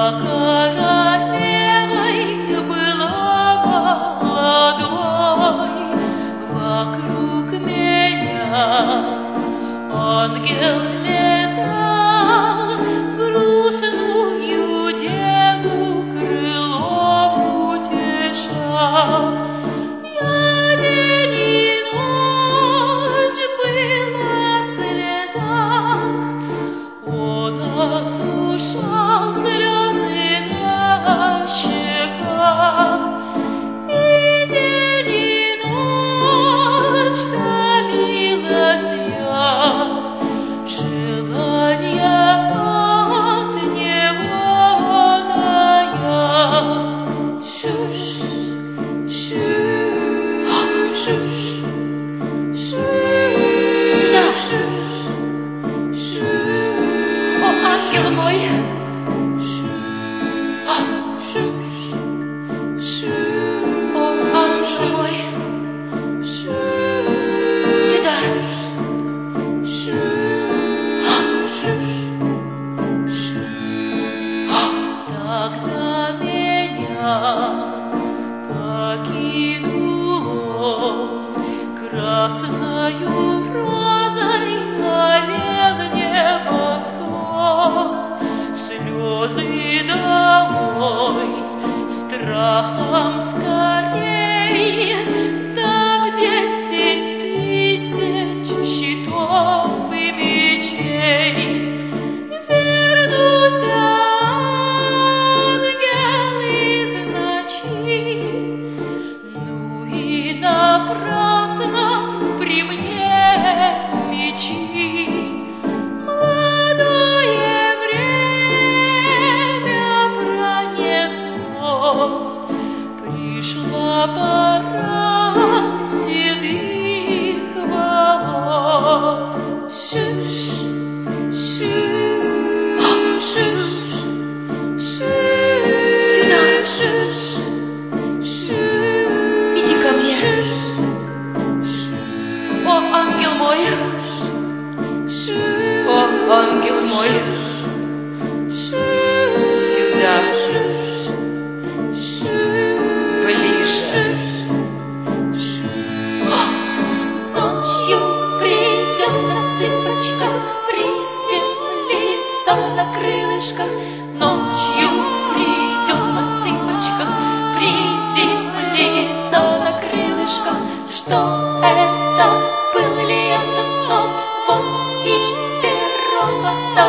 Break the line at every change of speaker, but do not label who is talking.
королевой была молодой, вокруг меня ангел летал, грустную деву крылом утешал. Я день и ночь была в слезах, он осушал слезы на щеках. И день и ночь томилась я, желания от него тая. Шуш, шуш, шуш,
Сюда!
шуш.
О, ангел мой! О, ангел мой! Сюда!
Тогда меня покинул он, красною розой горел небосклон. Слезы домой, страхом скорей, там 10 000 щитов и мечей. Вернутся ангелы в ночи, ну и напрасно при мне мечи. Молодое время пронеслось, пришла пора седых волос. Шуш, шуш, шуш,
Сюда!
шуш,
Иди ко мне! О, ангел мой! О, ангел мой! Сюда! Ближе!
Ночью придет на цыпочках, приземлится на крылышках. Ночью придет на цыпочках, приземлится на крылышках. Что это? Был ли это сон? Вот и перо поставил.